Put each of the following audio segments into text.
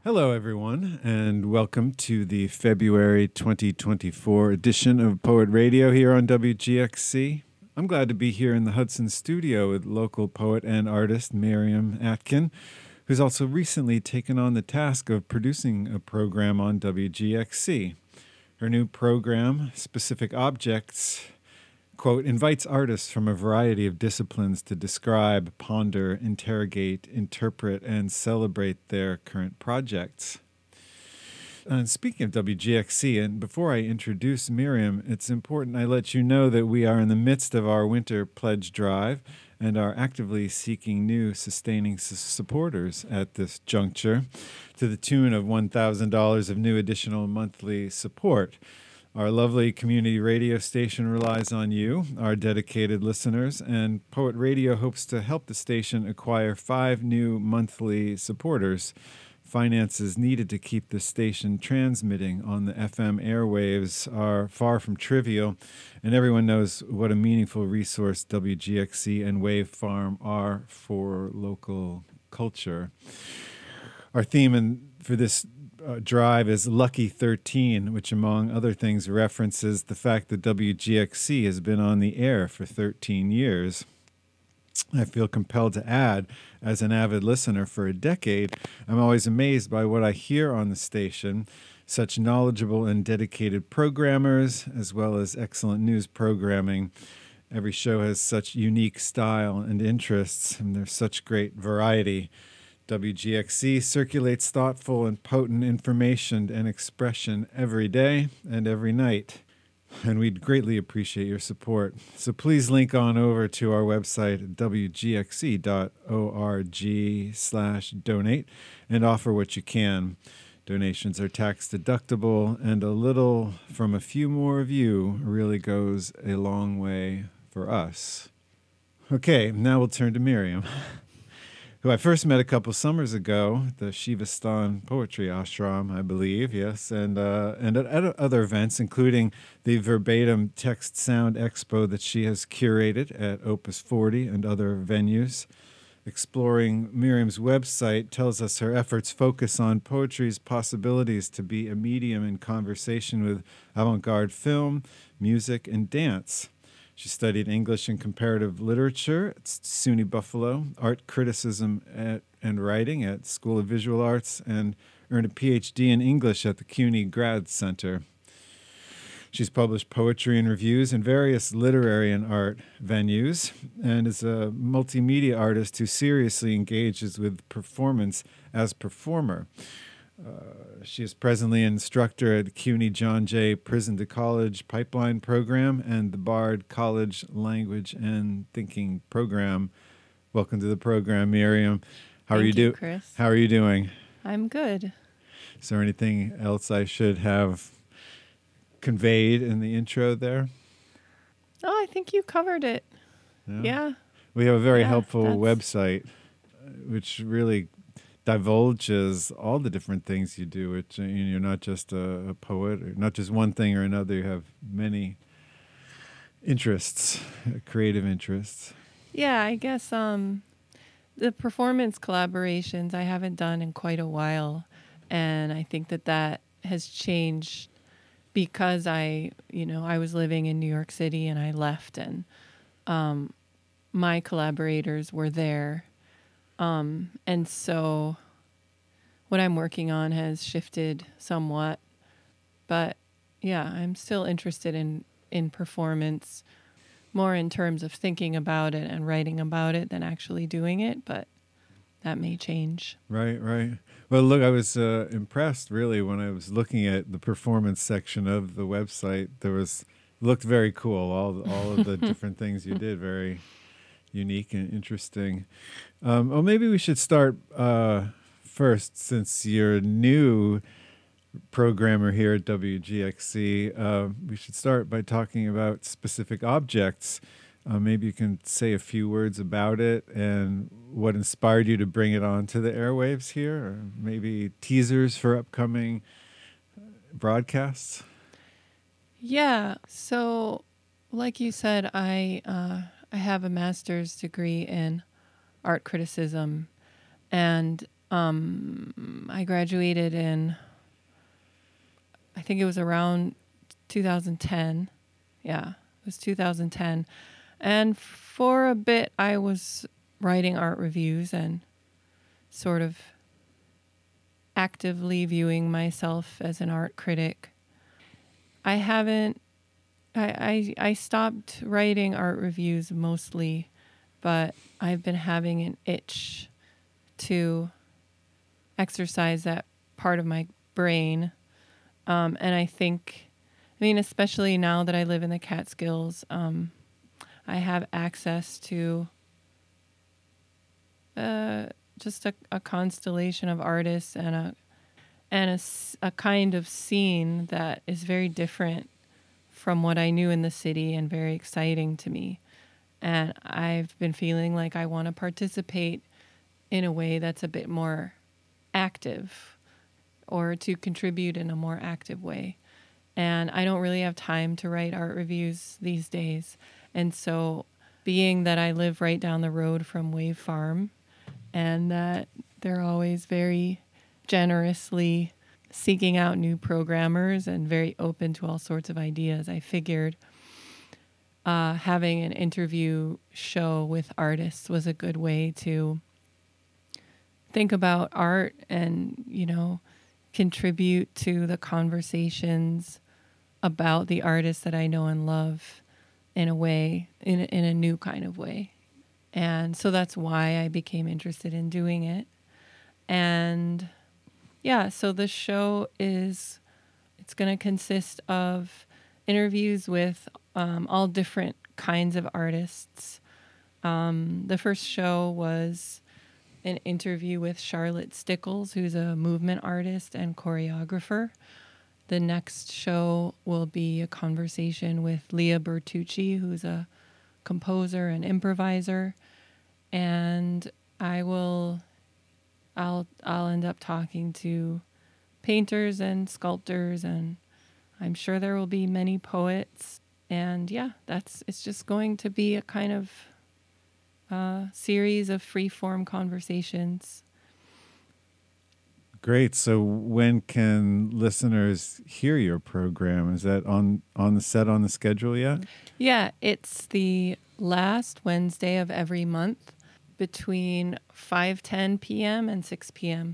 Hello, everyone, and welcome to the February 2024 edition of Poet Radio here on WGXC. I'm glad to be here in the Hudson studio with local poet and artist Miriam Atkin, who's also recently taken on the task of producing a program on WGXC. Her new program, Specific Objects, quote, invites artists from a variety of disciplines to describe, ponder, interrogate, interpret, and celebrate their current projects. And speaking of WGXC, and before I introduce Miriam, it's important I let you know that we are in the midst of our winter pledge drive and are actively seeking new sustaining supporters at this juncture to the tune of $1,000 of new additional monthly support. Our lovely community radio station relies on you, our dedicated listeners, and Poet Radio hopes to help the station acquire 5 new monthly supporters. Finances needed to keep the station transmitting on the FM airwaves are far from trivial, and everyone knows what a meaningful resource WGXC and Wave Farm are for local culture. Our theme for this drive is Lucky 13, which among other things references the fact that WGXC has been on the air for 13 years. I feel compelled to add, as an avid listener for a decade, I'm always amazed by what I hear on the station, such knowledgeable and dedicated programmers, as well as excellent news programming. Every show has such unique style and interests, and there's such great variety. WGXC circulates thoughtful and potent information and expression every day and every night, and we'd greatly appreciate your support. So please link on over to our website at wgxc.org/donate and offer what you can. Donations are tax deductible, and a little from a few more of you really goes a long way for us. Okay, now we'll turn to Miriam, who I first met a couple summers ago, the Shivastan Poetry Ashram, I believe, yes, and at other events, including the Verbatim Text Sound Expo that she has curated at Opus 40 and other venues. Exploring Miriam's website tells us her efforts focus on poetry's possibilities to be a medium in conversation with avant-garde film, music, and dance. She studied English and comparative literature at SUNY Buffalo, art criticism and writing at School of Visual Arts, and earned a PhD in English at the CUNY Grad Center. She's published poetry and reviews in various literary and art venues, and is a multimedia artist who seriously engages with performance as performer. She is presently an instructor at CUNY John Jay Prison to College Pipeline Program and the Bard College Language and Thinking Program. Welcome to the program, Miriam. Thank you, Chris. How are you doing? I'm good. Is there anything else I should have conveyed in the intro there? Oh, I think you covered it. Yeah. We have a very helpful website, which really divulges all the different things you do. You're not just a poet, or not just one thing or another. You have many interests, creative interests. Yeah, I guess the performance collaborations I haven't done in quite a while, and I think that has changed because I was living in New York City and I left, and my collaborators were there. And so what I'm working on has shifted somewhat, but yeah, I'm still interested in performance more in terms of thinking about it and writing about it than actually doing it, but that may change. Right. Well, look, I was impressed really when I was looking at the performance section of the website. Looked very cool. All of the different things you did, very unique and interesting. Well, maybe we should start first, since you're a new programmer here at WGXC. We should start by talking about Specific Objects. Maybe you can say a few words about it and what inspired you to bring it onto the airwaves here, or maybe teasers for upcoming broadcasts. Yeah. So, like you said, I have a master's degree in art criticism, and I graduated in, I think it was around 2010. Yeah, it was 2010. And for a bit, I was writing art reviews and sort of actively viewing myself as an art critic. I haven't, I stopped writing art reviews mostly, but I've been having an itch to exercise that part of my brain. And I think, especially now that I live in the Catskills, I have access to just a constellation of artists and a kind of scene that is very different from what I knew in the city and very exciting to me. And I've been feeling like I want to participate in a way that's a bit more active, or to contribute in a more active way. And I don't really have time to write art reviews these days. And so, being that I live right down the road from Wave Farm, and that they're always very generously seeking out new programmers and very open to all sorts of ideas, I figured having an interview show with artists was a good way to think about art and, contribute to the conversations about the artists that I know and love in a way, in a new kind of way. And so that's why I became interested in doing it. And yeah, so the show it's going to consist of interviews with all different kinds of artists. The first show was an interview with Charlotte Stickles, who's a movement artist and choreographer. The next show will be a conversation with Leah Bertucci, who's a composer and improviser. And I'll end up talking to painters and sculptors, and I'm sure there will be many poets. And yeah, it's just going to be a kind of series of free-form conversations. Great. So when can listeners hear your program? Is that on the set, on the schedule yet? Yeah, it's the last Wednesday of every month between 5:10 p.m. and 6 p.m.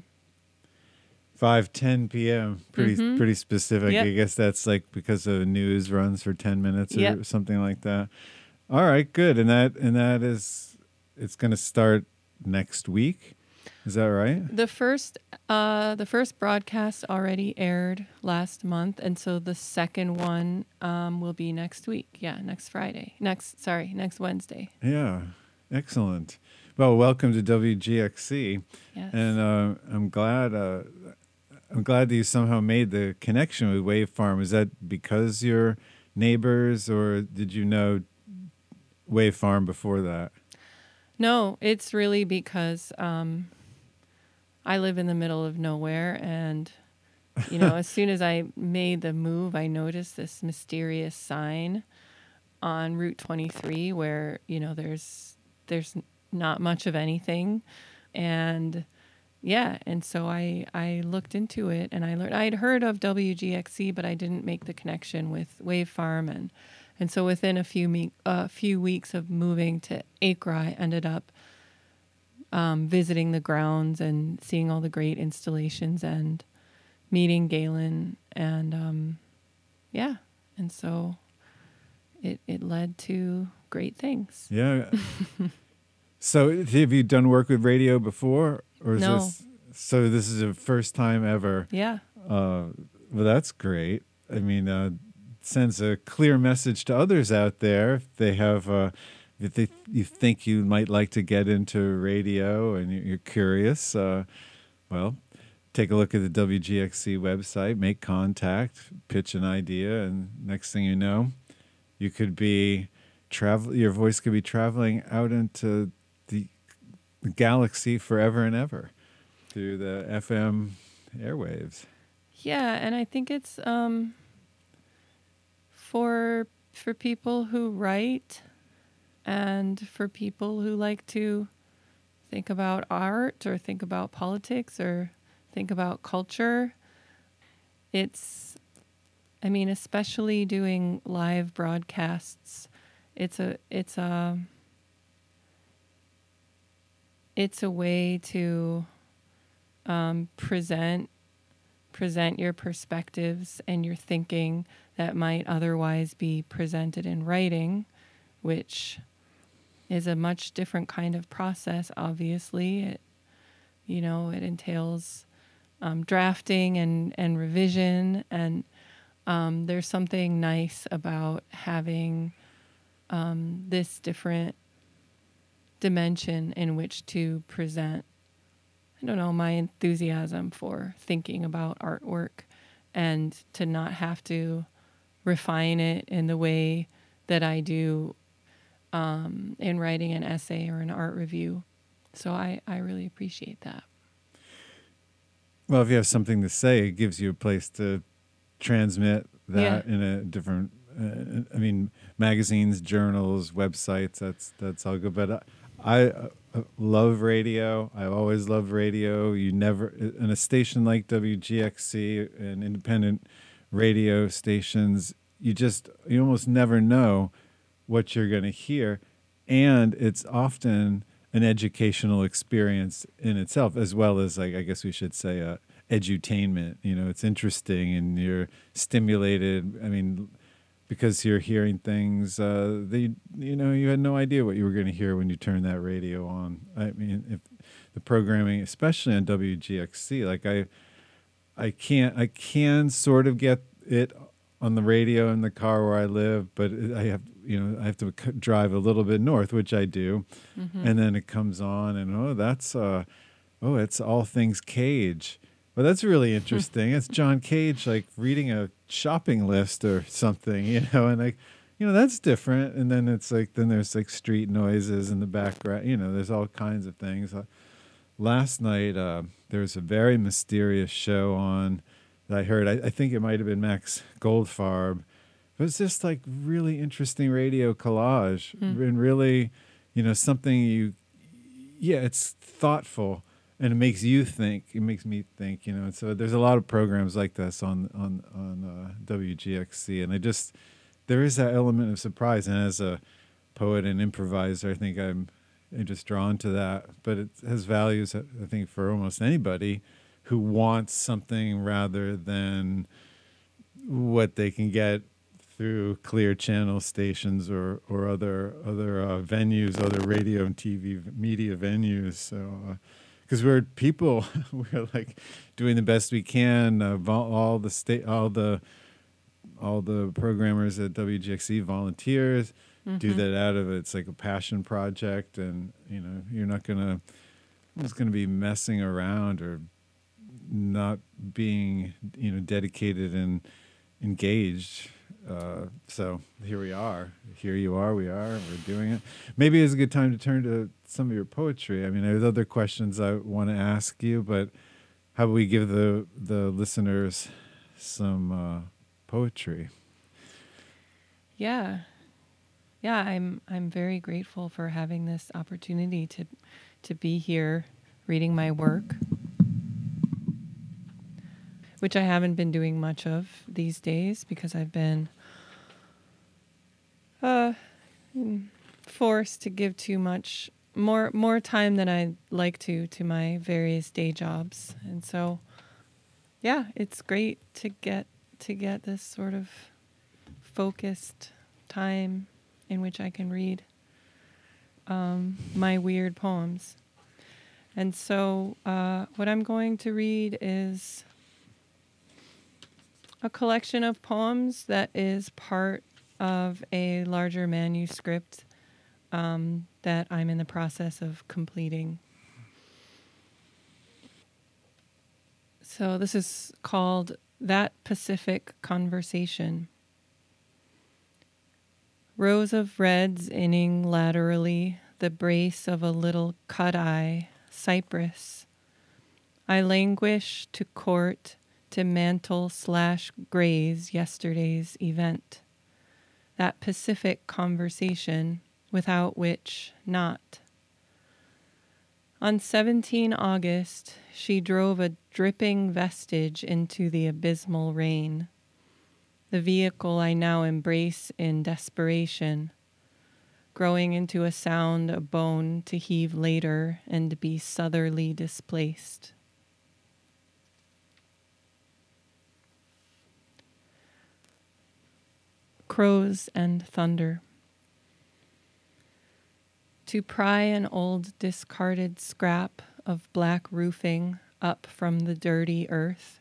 5:10 p.m. Pretty specific. Yep. I guess that's like because the news runs for 10 minutes or Yep. something like that. All right, good. And that is, it's going to start next week. Is that right? The first broadcast already aired last month, and so the second one will be next week. Yeah, next Friday. Next Wednesday. Yeah, excellent. Well, welcome to WGXC. Yes. And I'm glad that you somehow made the connection with Wave Farm. Is that because you're neighbors, or did you know Wave Farm before that? No, it's really because I live in the middle of nowhere, and as soon as I made the move, I noticed this mysterious sign on Route 23 where there's not much of anything, and so I looked into it, and I learned. I'd heard of WGXC, but I didn't make the connection with Wave Farm, and so within a few weeks of moving to Acre, I ended up visiting the grounds and seeing all the great installations and meeting Galen, and and so it led to great things. Yeah. So have you done work with radio before, or is No. this is the first time ever? Yeah. Well, that's great. I mean, sends a clear message to others out there if they have you think you might like to get into radio and you're curious. Well, take a look at the WGXC website, make contact, pitch an idea, and next thing you know, you could be your voice could be traveling out into the galaxy forever and ever through the FM airwaves. Yeah, and I think it's for people who write and for people who like to think about art or think about politics or think about culture. It's, I mean, especially doing live broadcasts, it's a way to present your perspectives and your thinking that might otherwise be presented in writing, which is a much different kind of process. Obviously, it entails drafting and revision, and there's something nice about having this different dimension in which to present, I don't know, my enthusiasm for thinking about artwork, and to not have to refine it in the way that I do in writing an essay or an art review. So I really appreciate that. Well, if you have something to say, it gives you a place to transmit that in a different, magazines, journals, websites, that's all good. But I love radio. I always love radio. You never, in a station like WGXC and independent radio stations, you almost never know what you're going to hear. And it's often an educational experience in itself, as well as, like, I guess we should say, edutainment. It's interesting and you're stimulated. I mean, because you're hearing things you had no idea what you were going to hear when you turned that radio on. I mean, if the programming, especially on WGXC, like I can sort of get it on the radio in the car where I live, but I have to drive a little bit north, which I do, and then it comes on, and it's All Things Cage. Well, that's really interesting. It's John Cage, like reading a shopping list or something, and that's different. And then there's like street noises in the background. There's all kinds of things. Last night, there was a very mysterious show on that I heard. I think it might have been Max Goldfarb. It was just like really interesting radio collage, and really, something it's thoughtful. And it makes you think. It makes me think, And so there's a lot of programs like this on WGXC, and there is that element of surprise. And as a poet and improviser, I think I'm just drawn to that. But it has values, I think, for almost anybody who wants something rather than what they can get through Clear Channel stations or other venues, other radio and TV media venues. So. Because we're people, we're like doing the best we can. All the programmers at WGXC volunteers do that out of it. It's like a passion project, and you're not just gonna be messing around or not being dedicated and engaged. So here we are. Here you are. We're doing it. Maybe it's a good time to turn to some of your poetry. I mean, there's other questions I want to ask you, but how about we give the listeners some poetry? Yeah. I'm very grateful for having this opportunity to be here reading my work, which I haven't been doing much of these days because I've been forced to give too much more time than I'd like to my various day jobs. And so, it's great to get this sort of focused time in which I can read my weird poems. And so what I'm going to read is a collection of poems that is part of a larger manuscript that I'm in the process of completing. So this is called That Pacific Conversation. Rows of reds inning laterally, the brace of a little cut-eye, cypress. I languish to court, to mantle/graze yesterday's event. That Pacific conversation, without which not. On 17 August, she drove a dripping vestige into the abysmal rain, the vehicle I now embrace in desperation, growing into a sound, a bone to heave later and be southerly displaced. Crows and thunder. To pry an old discarded scrap of black roofing up from the dirty earth,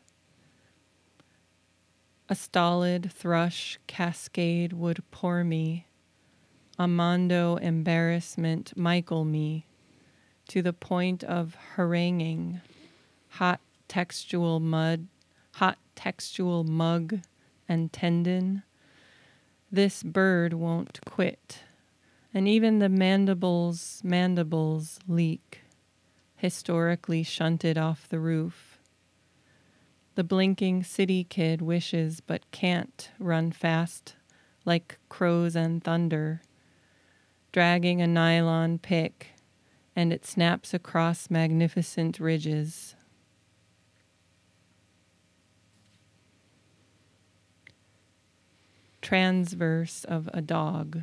a stolid thrush cascade would pour me, a mondo embarrassment Michael me, to the point of haranguing, hot textual mug and tendon. This bird won't quit, and even the mandibles leak, historically shunted off the roof. The blinking city kid wishes but can't run fast like crows and thunder, dragging a nylon pick, and it snaps across magnificent ridges. Transverse of a dog.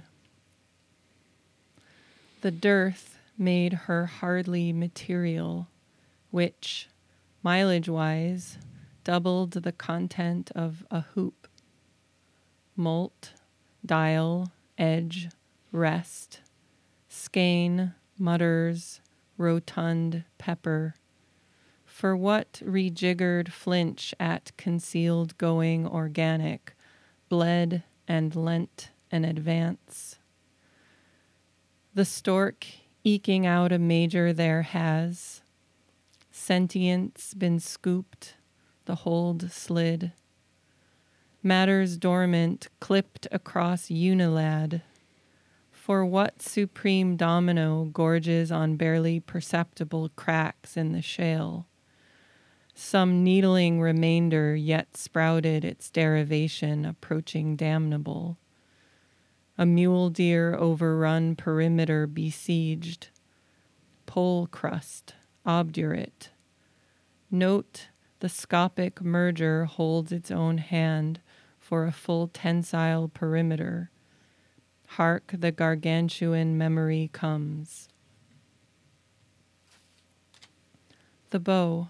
The dearth made her hardly material, which, mileage-wise, doubled the content of a hoop. Molt, dial, edge, rest, skein, mutters, rotund pepper. For what rejiggered flinch at concealed going organic, bled and lent an advance? The stork eking out a major there has, sentience been scooped, the hold slid. Matters dormant clipped across Unilad. For what supreme domino gorges on barely perceptible cracks in the shale? Some needling remainder yet sprouted its derivation approaching damnable. A mule deer overrun perimeter besieged. Pole crust, obdurate. Note the scopic merger holds its own hand for a full tensile perimeter. Hark, the gargantuan memory comes. The bow.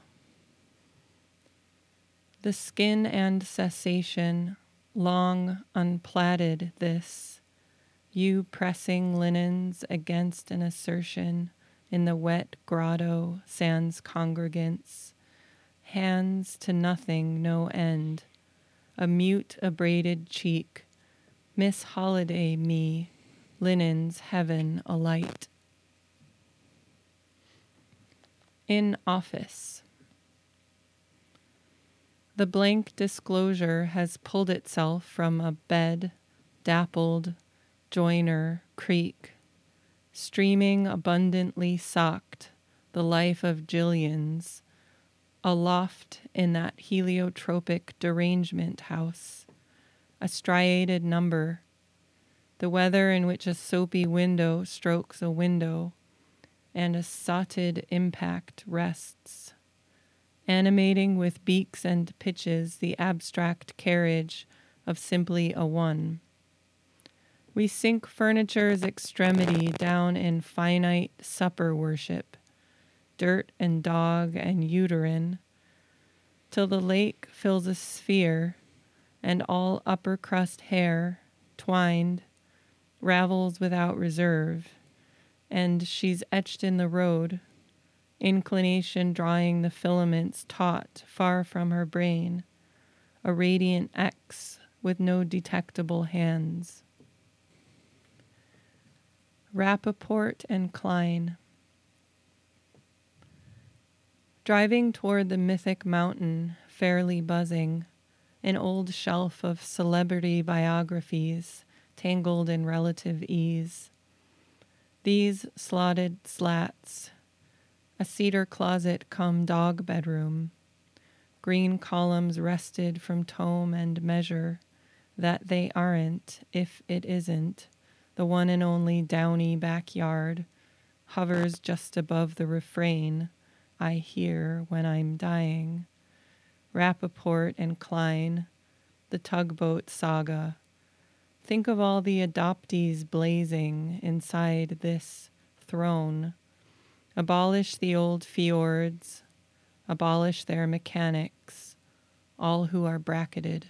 The skin and cessation, long unplaited this, you pressing linens against an assertion in the wet grotto sans congregants, hands to nothing no end, a mute abraded cheek, Miss Holiday me, linens heaven alight. In office. The blank disclosure has pulled itself from a bed, dappled, joiner, creek, streaming abundantly socked, the life of Jillian's, aloft in that heliotropic derangement house, a striated number, the weather in which a soapy window strokes a window, and a sotted impact rests, animating with beaks and pitches the abstract carriage of simply a one. We sink furniture's extremity down in finite supper worship, dirt and dog and uterine, till the lake fills a sphere, and all upper crust hair, twined, ravels without reserve, and she's etched in the road, inclination drawing the filaments taut far from her brain, a radiant X with no detectable hands. Rappaport and Klein. Driving toward the mythic mountain, fairly buzzing, an old shelf of celebrity biographies tangled in relative ease. These slotted slats, a cedar closet come dog bedroom, green columns wrested from tome and measure, that they aren't, if it isn't, the one and only downy backyard, hovers just above the refrain I hear when I'm dying. Rappaport and Klein, the tugboat saga. Think of all the adoptees blazing inside this throne. Abolish the old fjords, abolish their mechanics, all who are bracketed.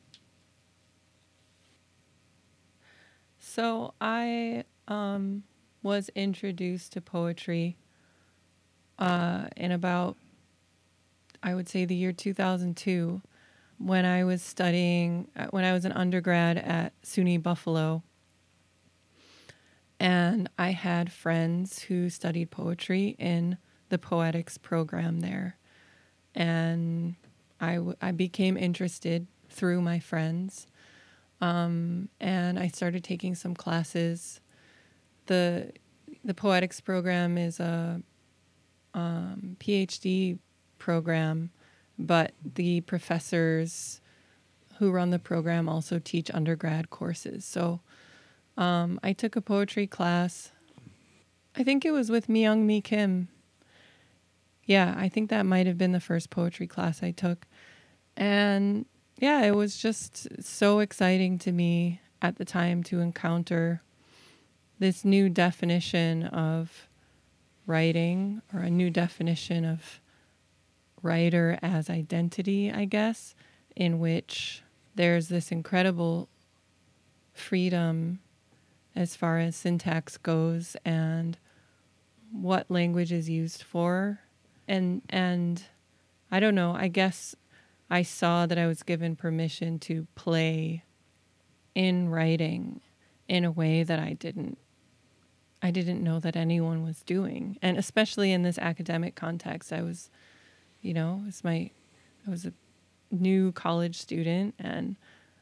So I was introduced to poetry in about, I would say, the year 2002, when I was studying, when I was an undergrad at SUNY Buffalo. And I had friends who studied poetry in the poetics program there. And I became interested through my friends. And I started taking some classes. The poetics program is a PhD program, but the professors who run the program also teach undergrad courses. So I took a poetry class. I think it was with Myung-Mi Kim. Yeah, I think that might have been the first poetry class I took. And yeah, it was just so exciting to me at the time to encounter this new definition of writing, or a new definition of writer as identity, I guess, in which there's this incredible freedom as far as syntax goes and what language is used for. And I don't know, I guess I saw that I was given permission to play in writing in a way that I didn't know that anyone was doing. And especially in this academic context, I was a new college student, and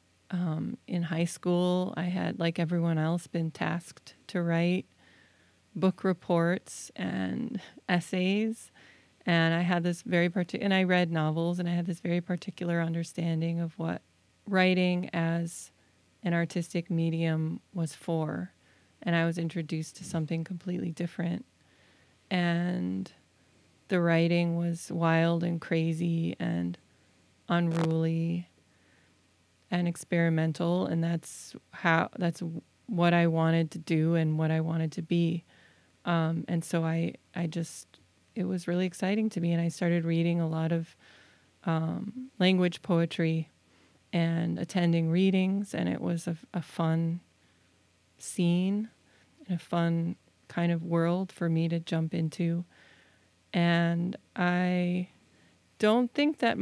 in high school, I had, like everyone else, been tasked to write book reports and essays. And I had this and I read novels, and I had this very particular understanding of what writing as an artistic medium was for. And I was introduced to something completely different. And the writing was wild and crazy and unruly and experimental, and that's what I wanted to do and what I wanted to be. And so it was really exciting to me, and I started reading a lot of language poetry and attending readings, and it was a fun scene and a fun kind of world for me to jump into. And I don't think that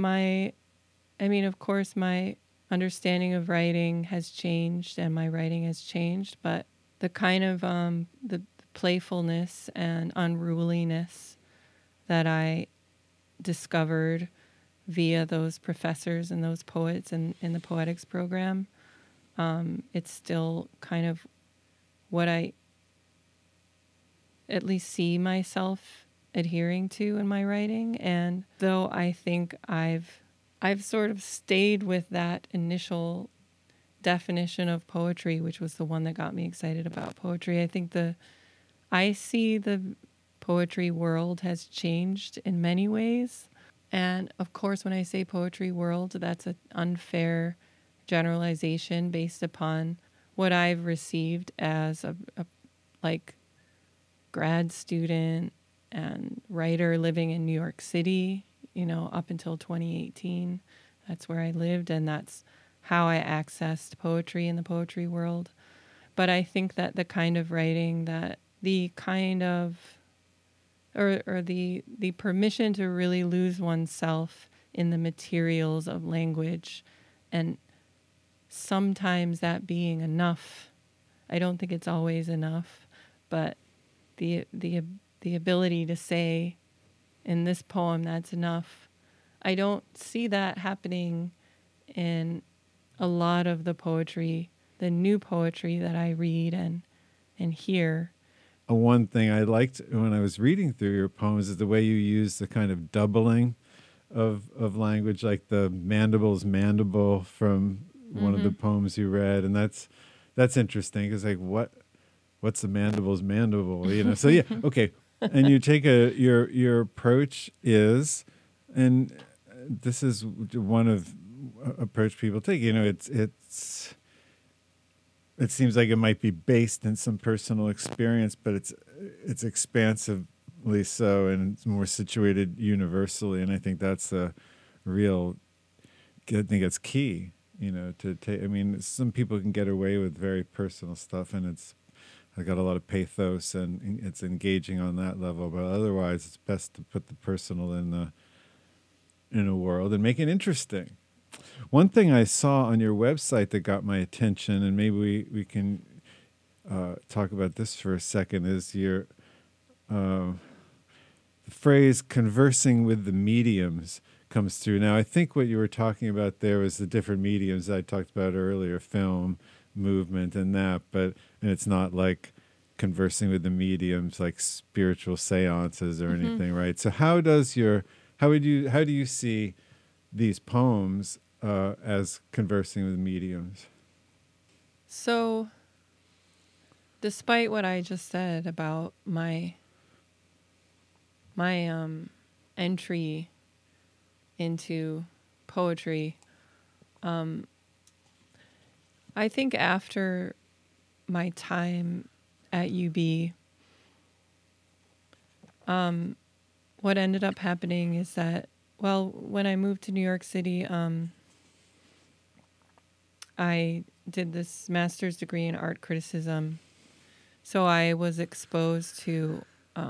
of course, my understanding of writing has changed and my writing has changed, but the kind of the playfulness and unruliness that I discovered via those professors and those poets in the poetics program, it's still kind of what I at least see myself adhering to in my writing. And though I think I've sort of stayed with that initial definition of poetry, which was the one that got me excited about poetry, I think I see the poetry world has changed in many ways. And of course, when I say poetry world, that's an unfair generalization based upon what I've received as a grad student and writer living in New York City, up until 2018. That's where I lived, and that's how I accessed poetry in the poetry world. But I think that the kind of writing that the permission to really lose oneself in the materials of language, and sometimes that being enough. I don't think it's always enough, but the ability to say in this poem, that's enough. I don't see that happening in a lot of the poetry, the new poetry that I read and hear. One thing I liked when I was reading through your poems is the way you use the kind of doubling of language, like the mandible's mandible from one of the poems you read. And that's interesting, because what's the mandible's mandible? You know. So yeah, okay. And you take your approach is, and this is one of approach people take. You know, it seems like it might be based in some personal experience, but it's expansively so, and it's more situated universally. And I think that's a real. I think it's key. You know, to take. I mean, some people can get away with very personal stuff, and I got a lot of pathos, and it's engaging on that level. But otherwise, it's best to put the personal in a world and make it interesting. One thing I saw on your website that got my attention, and maybe we can talk about this for a second, is your the phrase "conversing with the mediums" comes through. Now, I think what you were talking about there was the different mediums I talked about earlier, film, movement, and that. And it's not like conversing with the mediums, like spiritual seances or anything, right? So how do you see these poems as conversing with mediums? So, despite what I just said about my entry into poetry, I think after my time at UB, what ended up happening is that, well, when I moved to New York City, I did this master's degree in art criticism. So I was exposed to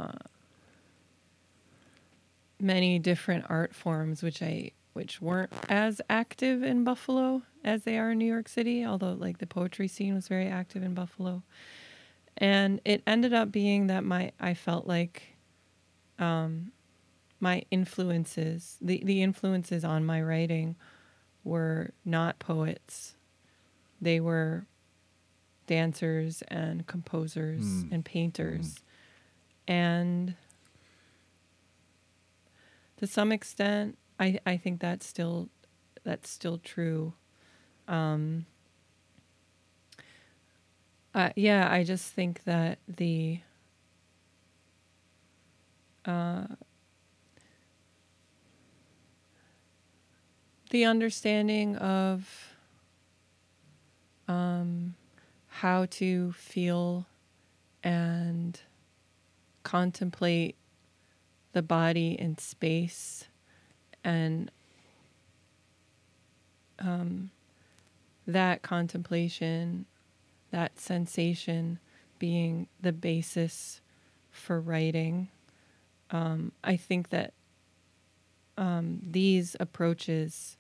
many different art forms, which weren't as active in Buffalo as they are in New York City, although like the poetry scene was very active in Buffalo. And it ended up being that I felt like my influences, the influences on my writing were not poets. They were dancers and composers and painters. And to some extent, I think that's still true. I just think that the understanding of how to feel and contemplate the body in space, and that contemplation, that sensation being the basis for writing. I think that these approaches,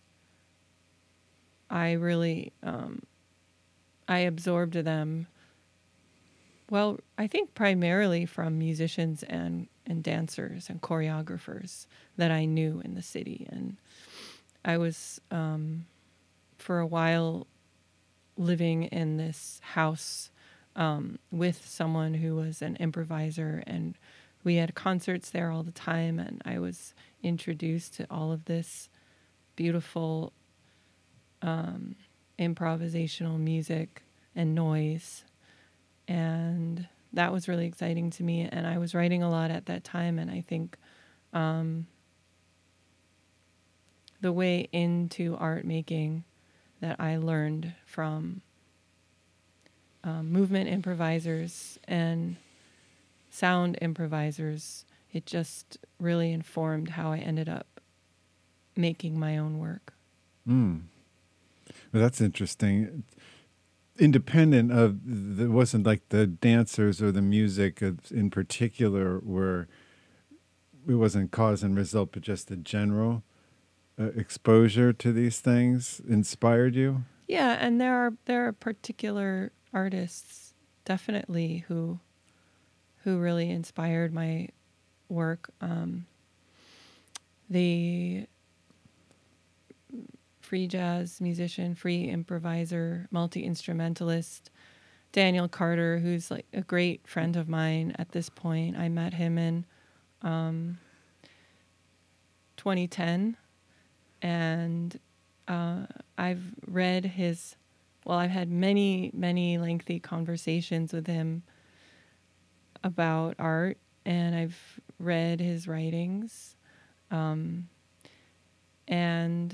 I really, I absorbed them, well, I think primarily from musicians and dancers and choreographers that I knew in the city. And I was, for a while, living in this house with someone who was an improviser, and we had concerts there all the time, and I was introduced to all of this beautiful improvisational music and noise, and that was really exciting to me. And I was writing a lot at that time, and I think the way into art making that I learned from movement improvisers and sound improvisers, it just really informed how I ended up making my own work. Well, that's interesting. Independent of, it wasn't like the dancers or the music in particular it wasn't cause and result, but just the general exposure to these things inspired you? Yeah, and there are particular artists definitely who really inspired my work. The free jazz musician, free improviser, multi-instrumentalist, Daniel Carter, who's like a great friend of mine at this point. I met him in 2010, and I've read I've had many, many lengthy conversations with him about art, and I've read his writings. And,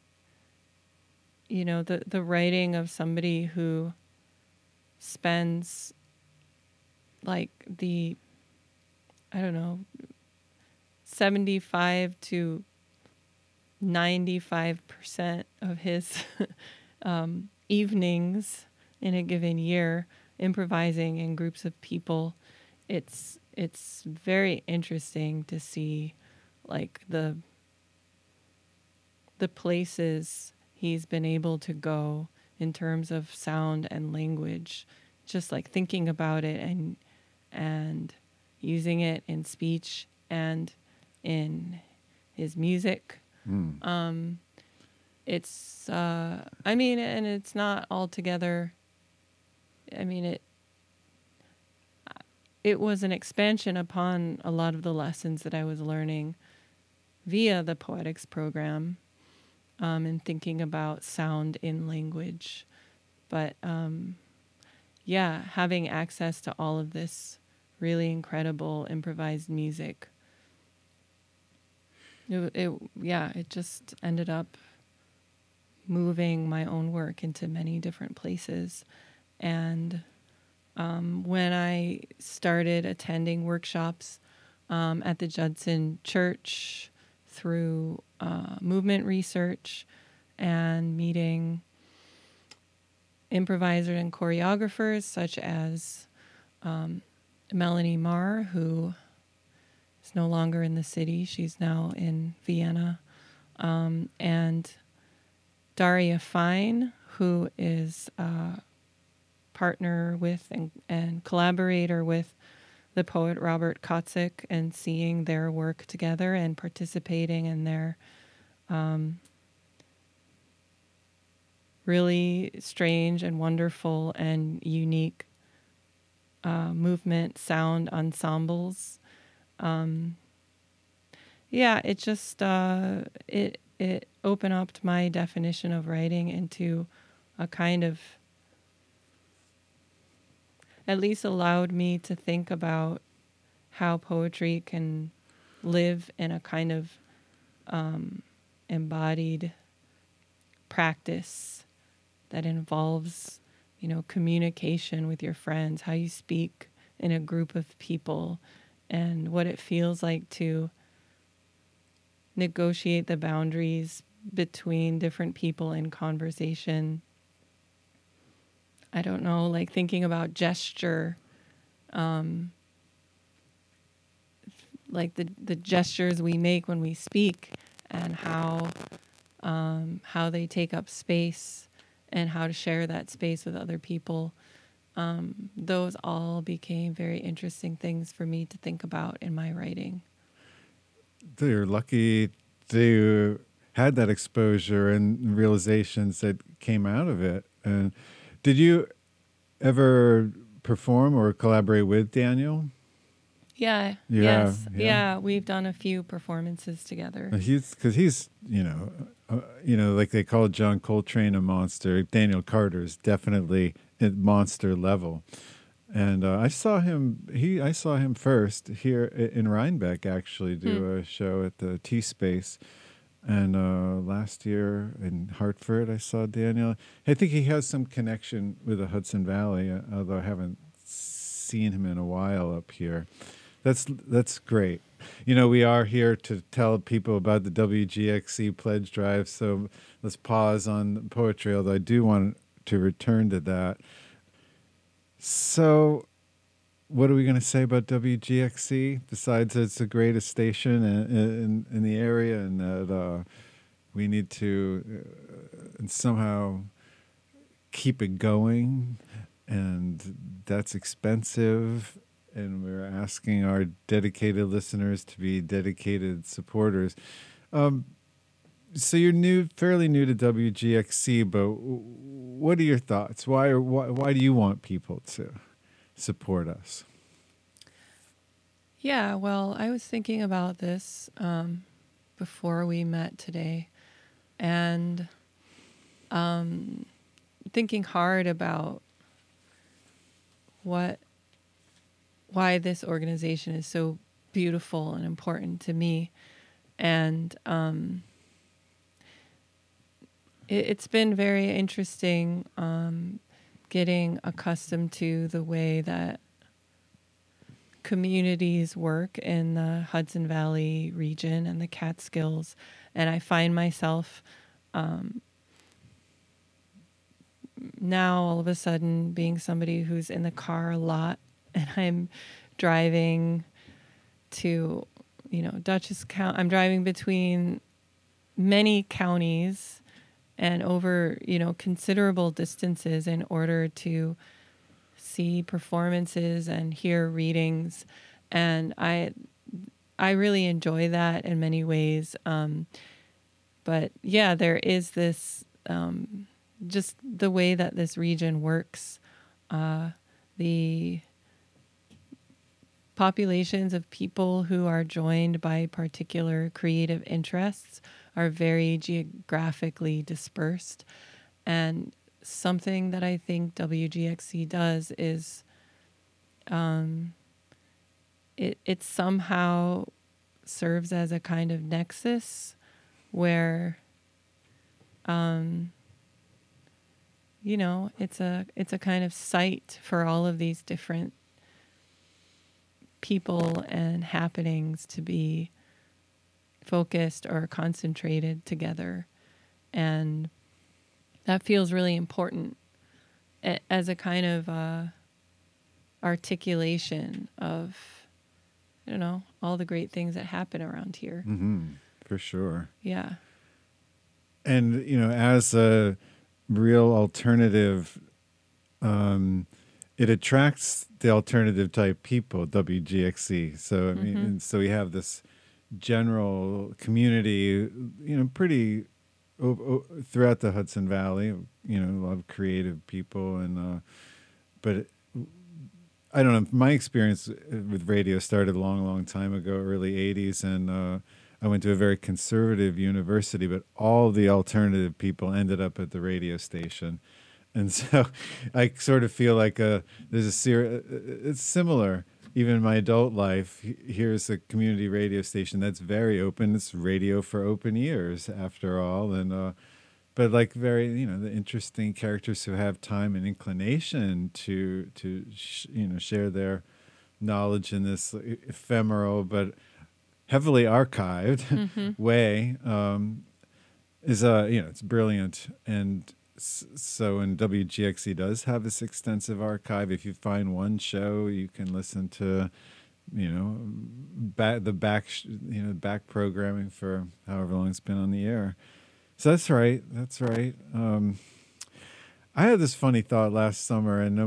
the writing of somebody who spends like I don't know, 75 to 95% of his evenings in a given year improvising in groups of people. It's very interesting to see like the places he's been able to go in terms of sound and language, just like thinking about it and using it in speech and in his music. It's and it's not altogether, it was an expansion upon a lot of the lessons that I was learning via the poetics program, and thinking about sound in language. But having access to all of this really incredible improvised music, it just ended up moving my own work into many different places. And when I started attending workshops at the Judson Church through movement research and meeting improvisers and choreographers such as Melanie Marr, who is no longer in the city. She's now in Vienna. And Daria Fine, who is a partner with and collaborator with the poet Robert Kotzik, and seeing their work together and participating in their really strange and wonderful and unique movement sound ensembles. It just it opened up my definition of writing into a kind of, at least allowed me to think about how poetry can live in a kind of embodied practice that involves, communication with your friends, how you speak in a group of people, and what it feels like to negotiate the boundaries between different people in conversation. I don't know, like thinking about gesture, like the gestures we make when we speak, and how they take up space and how to share that space with other people. Those all became very interesting things for me to think about in my writing. They're lucky to had that exposure and realizations that came out of it. And did you ever perform or collaborate with Daniel? Yeah. Yes. Yeah. We've done a few performances together. He's like they call John Coltrane a monster. Daniel Carter's definitely at monster level. And I saw him first here in Rhinebeck, actually, do a show at the T Space. And last year in Hartford, I saw Daniel. I think he has some connection with the Hudson Valley, although I haven't seen him in a while up here. That's great. We are here to tell people about the WGXC pledge drive, so let's pause on poetry, although I do want to return to that. So, what are we going to say about WGXC, besides that it's the greatest station in the area, and that we need to somehow keep it going, and that's expensive, and we're asking our dedicated listeners to be dedicated supporters. So you're fairly new to WGXC, but what are your thoughts? Why do you want people to support us? Yeah, well, I was thinking about this before we met today, and thinking hard about what why this organization is so beautiful and important to me. And it's been very interesting getting accustomed to the way that communities work in the Hudson Valley region and the Catskills. And I find myself now all of a sudden being somebody who's in the car a lot, and I'm driving to, Dutchess County. I'm driving between many counties and over, considerable distances in order to see performances and hear readings. And I really enjoy that in many ways. But yeah, there is this, just the way that this region works, the populations of people who are joined by particular creative interests are very geographically dispersed. And something that I think WGXC does is it somehow serves as a kind of nexus where it's a kind of site for all of these different people and happenings to be focused or concentrated together. And that feels really important as a kind of articulation of, all the great things that happen around here. Mm-hmm. For sure. Yeah. And, as a real alternative, it attracts the alternative type people, WGXC. So, I mean, and so we have this general community, pretty throughout the Hudson Valley, a lot of creative people. And, but I don't know, my experience with radio started a long, long time ago, early 80s. And I went to a very conservative university, but all the alternative people ended up at the radio station. And so I sort of feel like there's it's similar. Even in my adult life, here's a community radio station that's very open. It's radio for open ears, after all. And but like very, the interesting characters who have time and inclination to share their knowledge in this ephemeral but heavily archived way is it's brilliant. And so, and WGXC does have this extensive archive. If you find one show, you can listen to, back programming for however long it's been on the air. So that's right. I had this funny thought last summer, and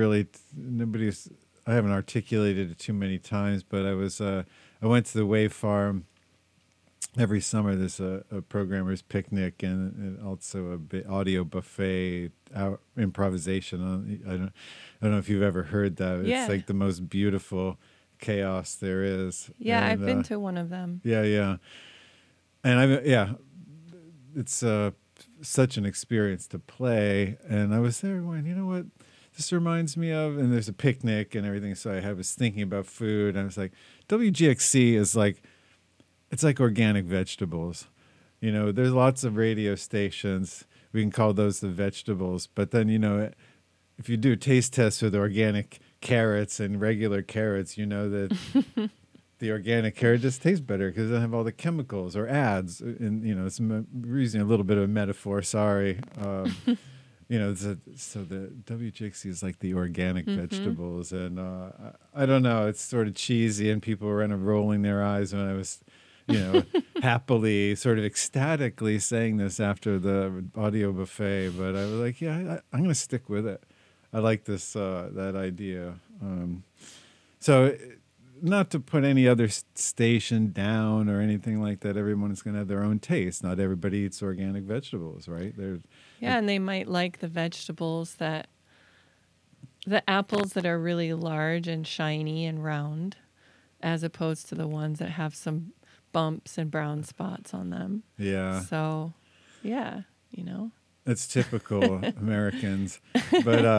I haven't articulated it too many times, but I went to the Wave Farm. Every summer there's a programmer's picnic and also a audio buffet improvisation. I don't know if you've ever heard that. Yeah. It's like the most beautiful chaos there is. Yeah, and, I've been to one of them. Yeah. And it's such an experience to play. And I was there going, you know what this reminds me of? And there's a picnic and everything. So I was thinking about food. And I was like, WGXC is like, it's like organic vegetables. There's lots of radio stations. We can call those the vegetables. But then, if you do taste tests with organic carrots and regular carrots, that the organic carrot just tastes better because it doesn't have all the chemicals or ads. And, it's using a little bit of a metaphor. Sorry. So the WGXC is like the organic vegetables. And I don't know. It's sort of cheesy and people were kind of rolling their eyes when I was happily, sort of ecstatically saying this after the audio buffet, but I was like, I'm going to stick with it. I like this, that idea. So not to put any other station down or anything like that. Everyone is going to have their own taste. Not everybody eats organic vegetables, right? And they might like the vegetables the apples that are really large and shiny and round, as opposed to the ones that have some bumps and brown spots on them. Yeah. So, yeah, It's typical Americans. But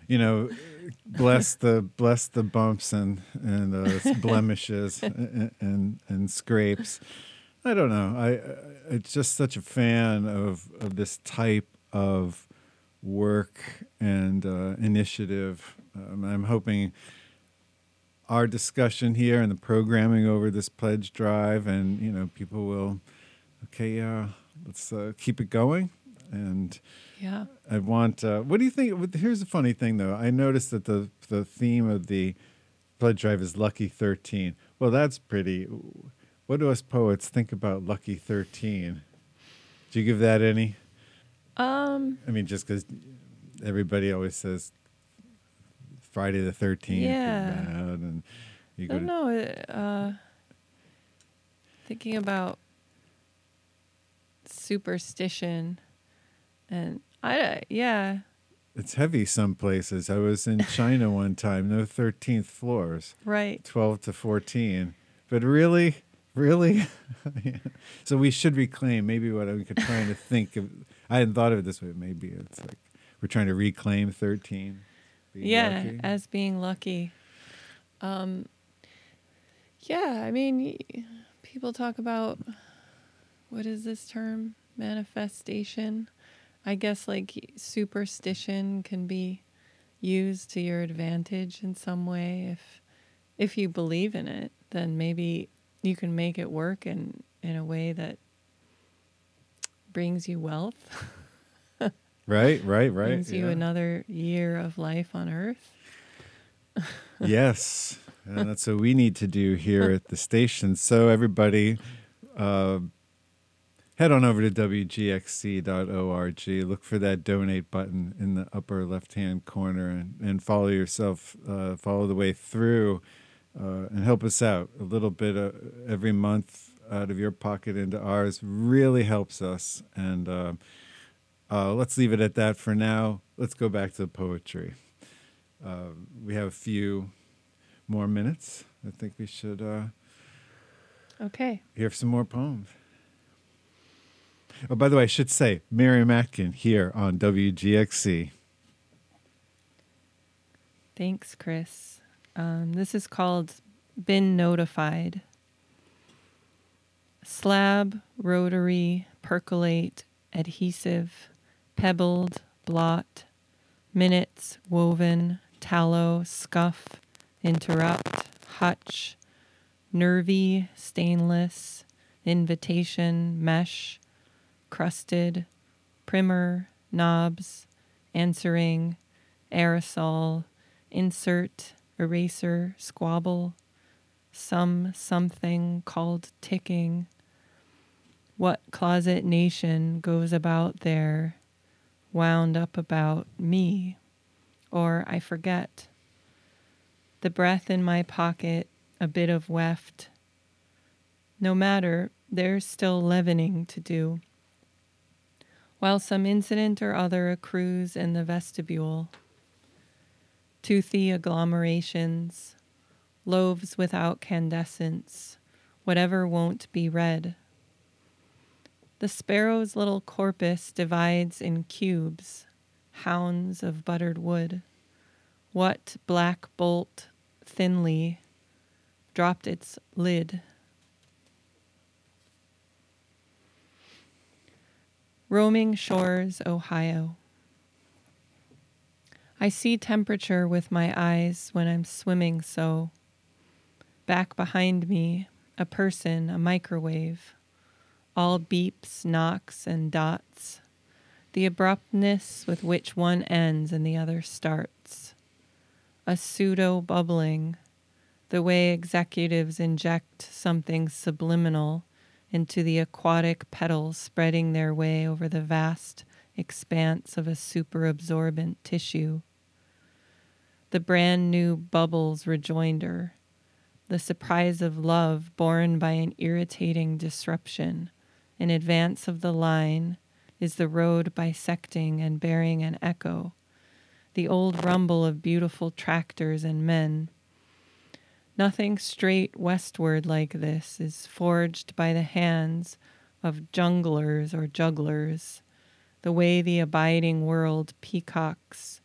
bless the bumps and blemishes and scrapes. I don't know. It's just such a fan of this type of work and initiative. I'm hoping our discussion here and the programming over this pledge drive, and people will, let's keep it going. And Yeah. I want. What do you think? Here's a funny thing, though. I noticed that the theme of the pledge drive is Lucky 13. Well, that's pretty. What do us poets think about Lucky 13? Do you give that any? I mean, just because everybody always says Friday the 13th is bad, and you I don't know. Thinking about superstition, and it's heavy some places. I was in China one time. No 13th floors. Right. 12 to 14. But really. So we should reclaim. Maybe what I'm trying to think of. I hadn't thought of it this way. Maybe it's like we're trying to reclaim 13. Lucky. As being lucky. I mean, people talk about, what is this term? Manifestation. I guess like superstition can be used to your advantage in some way. If you believe in it, then maybe you can make it work in a way that brings you wealth. Right. Brings you another year of life on Earth. Yes. And that's what we need to do here at the station. So everybody, head on over to WGXC.org. Look for that donate button in the upper left-hand corner and follow the way through and help us out. A little bit every month out of your pocket into ours really helps us. And let's leave it at that for now. Let's go back to the poetry. We have a few more minutes. I think we should hear some more poems. Oh, by the way, I should say, Miriam Atkin here on WGXC. Thanks, Chris. This is called Been Notified. Slab, rotary, percolate, adhesive, pebbled, blot, minutes, woven, tallow, scuff, interrupt, hutch, nervy, stainless, invitation, mesh, crusted, primer, knobs, answering, aerosol, insert, eraser, squabble, something called ticking. What closet nation goes about there, wound up about me, or I forget. The breath in my pocket, a bit of weft. No matter, there's still leavening to do. While some incident or other accrues in the vestibule. Toothy agglomerations, loaves without candescence, whatever won't be read. The sparrow's little corpus divides in cubes, hounds of buttered wood. What black bolt thinly dropped its lid. Roaming shores, Ohio. I see temperature with my eyes when I'm swimming so. Back behind me, a person, a microwave. All beeps, knocks, and dots. The abruptness with which one ends and the other starts. A pseudo-bubbling, the way executives inject something subliminal into the aquatic petals spreading their way over the vast expanse of a superabsorbent tissue. The brand new bubble's rejoinder, the surprise of love born by an irritating disruption. In advance of the line is the road bisecting and bearing an echo, the old rumble of beautiful tractors and men. Nothing straight westward like this is forged by the hands of junglers or jugglers, the way the abiding world peacocks,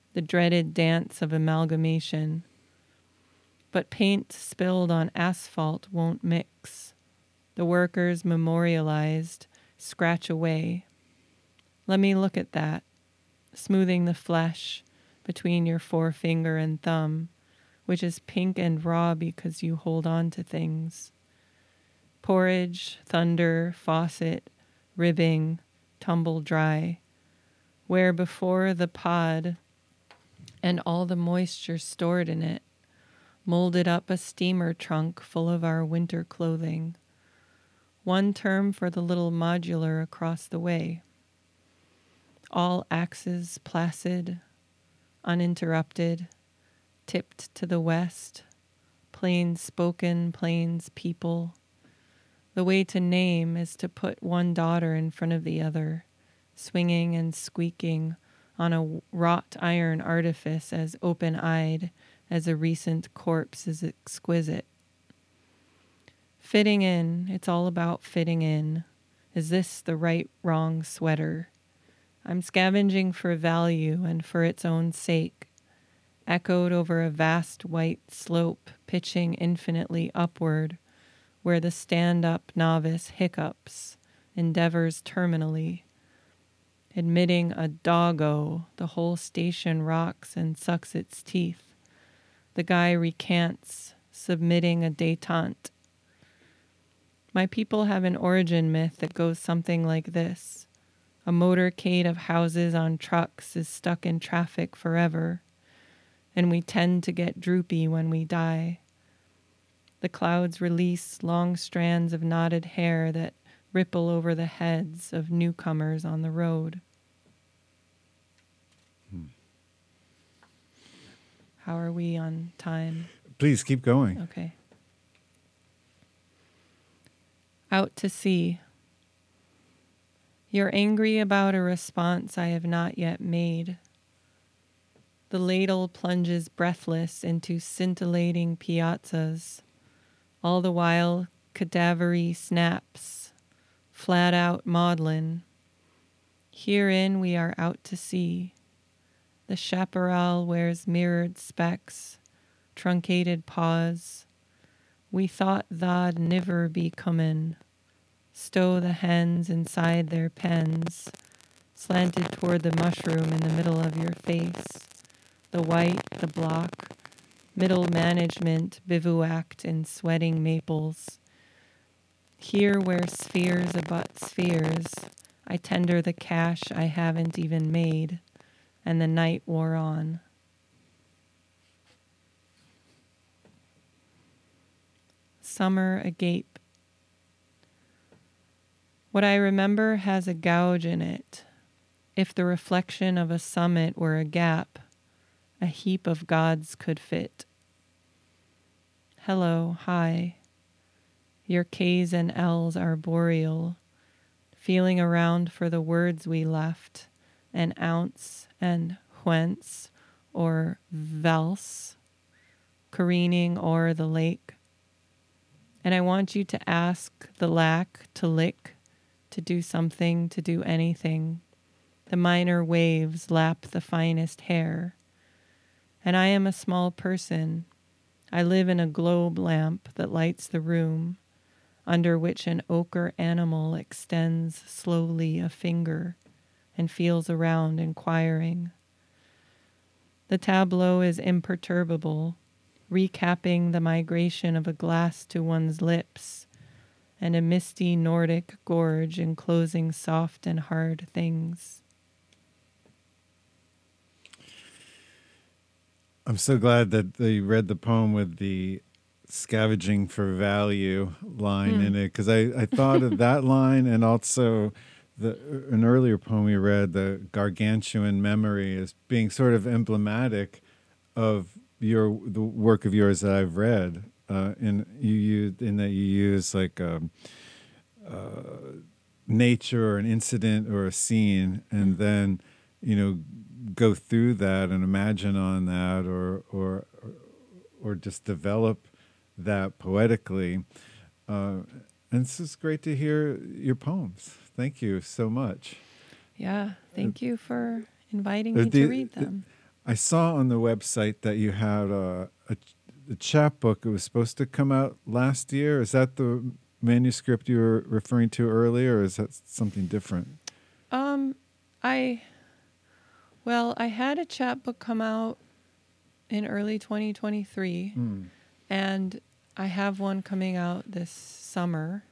the dreaded dance of amalgamation. But paint spilled on asphalt won't mix. The workers memorialized scratch away. Let me look at that, smoothing the flesh between your forefinger and thumb, which is pink and raw because you hold on to things. Porridge, thunder, faucet, ribbing, tumble dry, where before the pod and all the moisture stored in it, molded up a steamer trunk full of our winter clothing. One term for the little modular across the way. All axes placid, uninterrupted, tipped to the west, plain spoken, plains people. The way to name is to put one daughter in front of the other, swinging and squeaking on a wrought iron artifice as open-eyed as a recent corpse is exquisite. Fitting in, it's all about fitting in. Is this the right, wrong sweater? I'm scavenging for value and for its own sake, echoed over a vast white slope pitching infinitely upward, where the stand-up novice hiccups, endeavors terminally. Admitting a doggo, the whole station rocks and sucks its teeth. The guy recants, submitting a détente. My people have an origin myth that goes something like this. A motorcade of houses on trucks is stuck in traffic forever, and we tend to get droopy when we die. The clouds release long strands of knotted hair that ripple over the heads of newcomers on the road. How are we on time? Please keep going. Okay. Out to sea. You're angry about a response I have not yet made. The ladle plunges breathless into scintillating piazzas. All the while, cadavery snaps, flat out maudlin. Herein we are out to sea. The chaparral wears mirrored specks, truncated paws. We thought tha'd niver be comin'. Stow the hens inside their pens, slanted toward the mushroom in the middle of your face. The white, the block, middle management bivouacked in sweating maples. Here where spheres abut spheres, I tender the cash I haven't even made, and the night wore on. Summer agape. What I remember has a gouge in it. If the reflection of a summit were a gap, a heap of gods could fit. Hello, hi. Your K's and L's are boreal, feeling around for the words we left, an ounce and whence or valse, careening o'er the lake. And I want you to ask the lack to lick, to do something, to do anything. The minor waves lap the finest hair. And I am a small person. I live in a globe lamp that lights the room, under which an ochre animal extends slowly a finger and feels around inquiring. The tableau is imperturbable, recapping the migration of a glass to one's lips, and a misty Nordic gorge enclosing soft and hard things. I'm so glad that you read the poem with the scavenging for value line in it, because I thought of that line, and also an earlier poem we read, the Gargantuan Memory, as being sort of emblematic of the work of yours that I've read. In that you use like nature or an incident or a scene, and then go through that and imagine on that, or just develop that poetically. And it's just great to hear your poems. Thank you so much. Yeah, thank you for inviting me to read them. I saw on the website that you had a chapbook. It was supposed to come out last year. Is that the manuscript you were referring to earlier, or is that something different? I had a chapbook come out in early 2023, and I have one coming out this summer.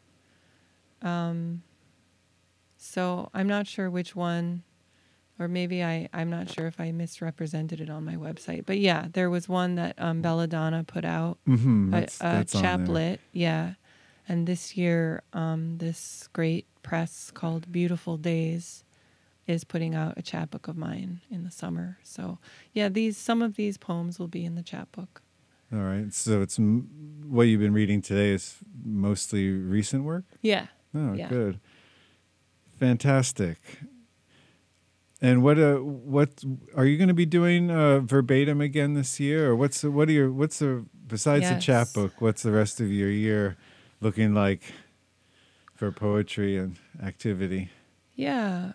So I'm not sure which one, or maybe I'm not sure if I misrepresented it on my website. But yeah, there was one that Belladonna put out, That's on there. chaplet, yeah. And this year, this great press called Beautiful Days is putting out a chapbook of mine in the summer. So yeah, some of these poems will be in the chapbook. All right. So it's what you've been reading today is mostly recent work? Yeah. Oh, Yeah. good. Fantastic. And what are you going to be doing verbatim again this year, or besides the Yes. chapbook, what's the rest of your year looking like for poetry and activity? Yeah.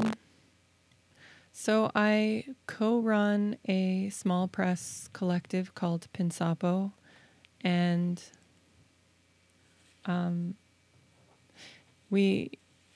So I co-run a small press collective called Pinsapo, and we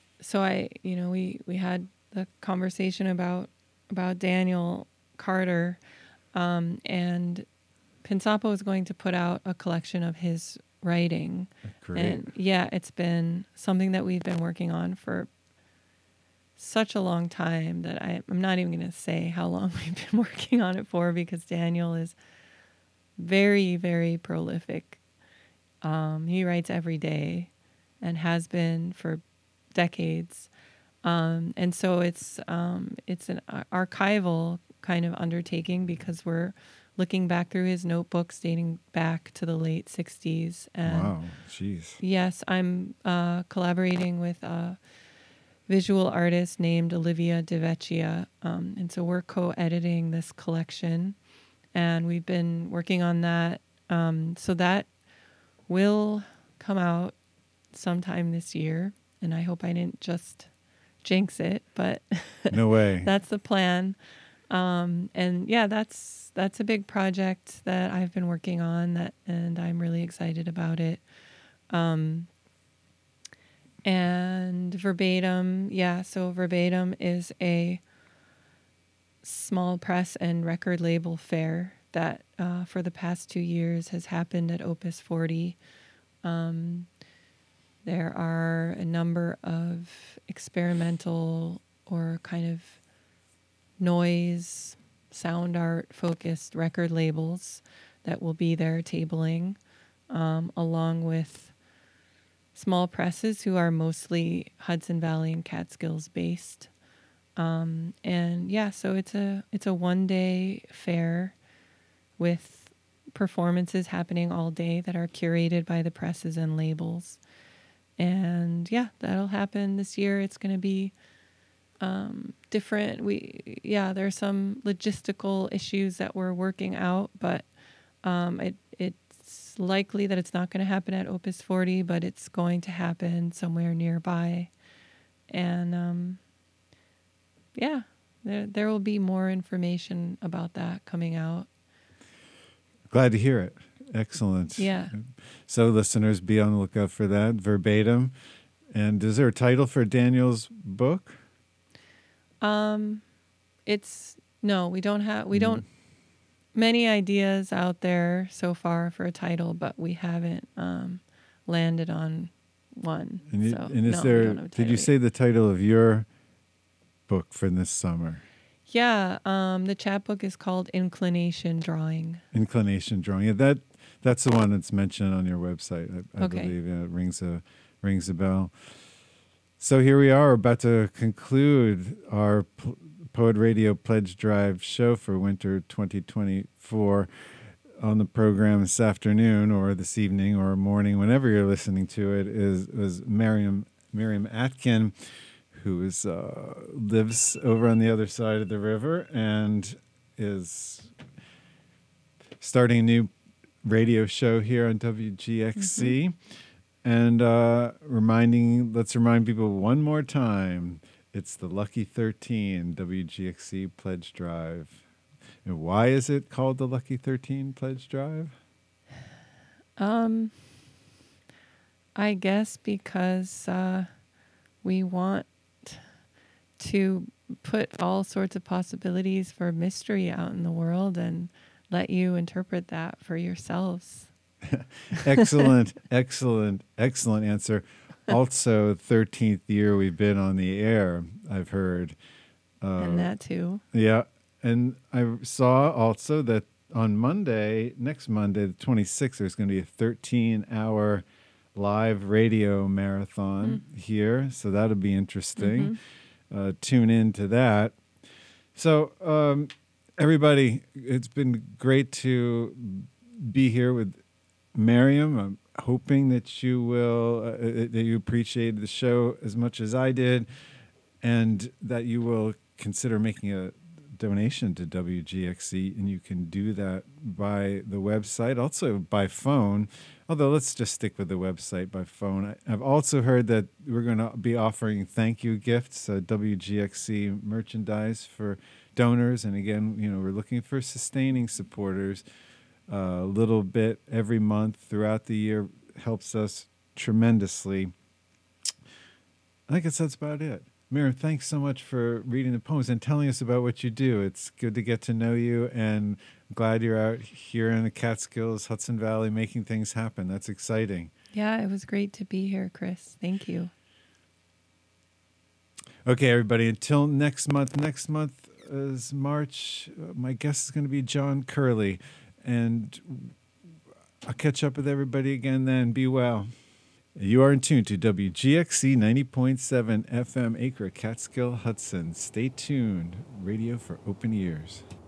had the conversation about Daniel Carter, and Pinsapo is going to put out a collection of his writing. Great. And yeah, it's been something that we've been working on for such a long time that I'm not even going to say how long we've been working on it for, because Daniel is very, very prolific. He writes every day and has been for decades. And so it's an archival kind of undertaking, because we're looking back through his notebooks dating back to the late 60s. And wow, jeez. yes, I'm collaborating with a visual artist named Olivia De Vecchia. And so we're co-editing this collection, and we've been working on that. So that will come out sometime this year, and I hope I didn't just jinx it, but No way. that's the plan. And yeah, that's a big project that I've been working on, and I'm really excited about it. And Verbatim, so Verbatim is a small press and record label fair that for the past 2 years has happened at Opus 40. There are a number of experimental or kind of noise, sound art focused record labels that will be there tabling, along with small presses who are mostly Hudson Valley and Catskills based. And yeah, so it's a 1-day fair with performances happening all day that are curated by the presses and labels. And yeah, that'll happen this year. It's going to be different. There's some logistical issues that we're working out, but it's likely that it's not going to happen at Opus 40, but it's going to happen somewhere nearby. And there will be more information about that coming out. Glad to hear it. Excellent. Yeah. So we be on the lookout for that. Verbatim. And is there a title for Daniel's book? We don't many ideas out there so far for a title, but we haven't landed on one. And we don't have a did title you say the title of your book for this summer? Yeah, the chapbook is called Inclination Drawing. Inclination Drawing. Yeah, that's the one that's mentioned on your website. I Okay. believe it rings a bell. So here we are, about to conclude our Poet Radio Pledge Drive show for winter 2024. On the program this afternoon or this evening or morning, whenever you're listening to it, was Miriam Atkin, who lives over on the other side of the river and is starting a new radio show here on WGXC. And let's remind people one more time, it's the Lucky 13 WGXC Pledge Drive. And why is it called the Lucky 13 Pledge Drive? I guess because we want to put all sorts of possibilities for mystery out in the world and let you interpret that for yourselves. Excellent, excellent, excellent answer. Also, 13th year we've been on the air, I've heard. And that too. Yeah. And I saw also that on Monday, next Monday, the 26th, there's going to be a 13-hour live radio marathon here. So that'll be interesting. Tune in to that. So, everybody, it's been great to be here with Miriam. I'm hoping that you will, that you appreciated the show as much as I did, and that you will consider making a donation to WGXC, and you can do that by the website, also by phone. Although let's just stick with the website by phone. I've also heard that we're going to be offering thank you gifts, WGXC merchandise for donors. And again, we're looking for sustaining supporters. A little bit every month throughout the year helps us tremendously. I guess that's about it. Miriam, thanks so much for reading the poems and telling us about what you do. It's good to get to know you, and I'm glad you're out here in the Catskills, Hudson Valley, making things happen. That's exciting. Yeah, it was great to be here, Chris. Thank you. Okay, everybody, until next month. Next month is March. My guest is going to be John Curley, and I'll catch up with everybody again then. Be well. You are in tune to WGXC 90.7 FM Acre, Catskill, Hudson. Stay tuned. Radio for open ears.